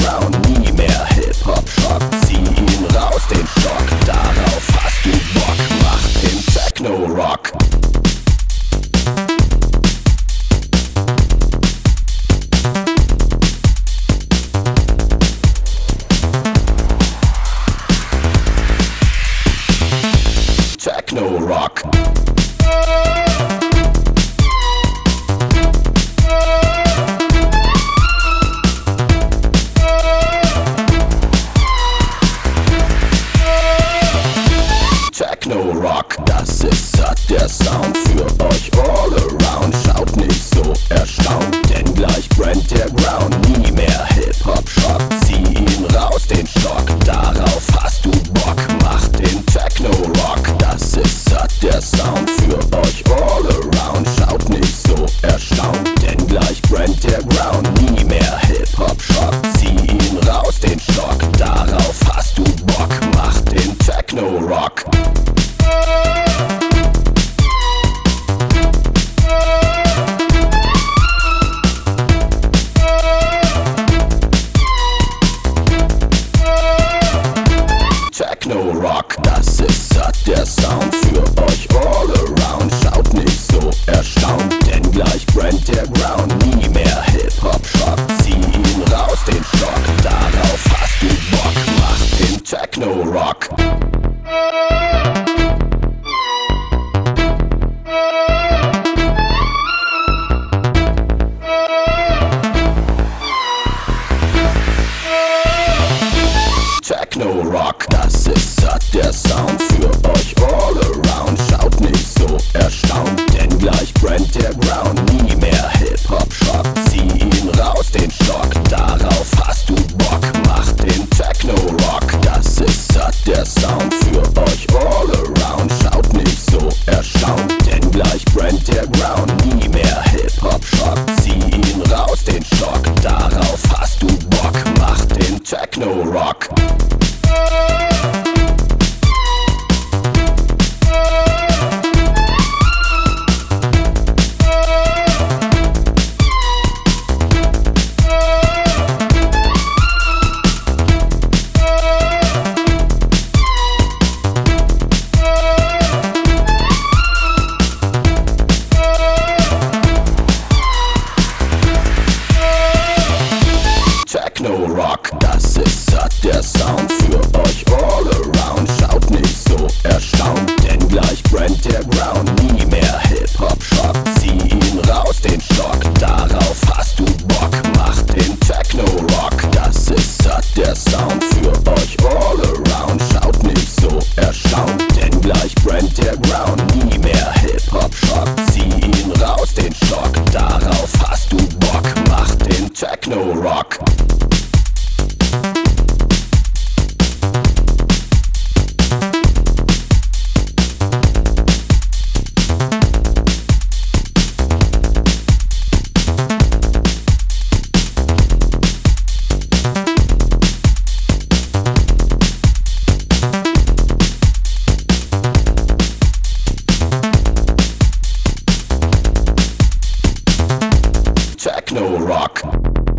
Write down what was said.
Ground. Nie mehr Hip-Hop-Schock, zieh ihn raus, den Stock. Darauf hast du Bock, mach den Techno-Rock. Techno-Rock. Techno-Rock, das ist satt der Sound für euch all around. Schaut nicht so erstaunt, denn gleich brennt der Ground. Nie mehr Hip-Hop-Schock, zieh ihn raus, den Stock. Darauf hast du Bock, mach den Techno-Rock. Das ist satt der Sound für euch all around. Schaut nicht so erstaunt, denn gleich brennt der Ground. Nie mehr Hip-Hop-Schock, zieh ihn raus, den Stock. Darauf hast du Bock, mach den Techno-Rock. Techno-Rock, das ist satt der Sound für euch all around. Schaut nicht so erstaunt, denn gleich brennt der Ground. Nie mehr Hip-Hop-Schock, zieh ihn raus, den Stock. Darauf hast du Bock, mach den Techno-Rock. Techno-Rock, das ist satt der Sound für euch all around. Schaut nicht so erstaunt, denn gleich brennt der Ground. Nie mehr Hip-Hop-Schock, zieh ihn raus, den Stock. Darauf hast du Bock, mach den Techno-Rock. Das ist satt der Sound für euch all around. Schaut nicht so erstaunt, denn gleich brennt der Ground. Nie mehr Hip-Hop-Schock, zieh ihn raus, den Stock. Darauf hast du Bock, mach den Techno-Rock. Techno-Rock, das ist satt der Sound für euch all around. Schaut nicht so erstaunt, denn gleich brennt der Ground. Nie mehr Hip-Hop-Schock, zieh ihn raus, den Stock. Darauf hast du Bock, mach den Techno-Rock. Das ist satt der Sound für euch all around. Schaut nicht so erstaunt, denn gleich brennt der Ground. Nie mehr Hip-Hop-Schock, zieh ihn raus, den Stock. Darauf hast du Bock, mach den Techno-Rock. Techno-Rock.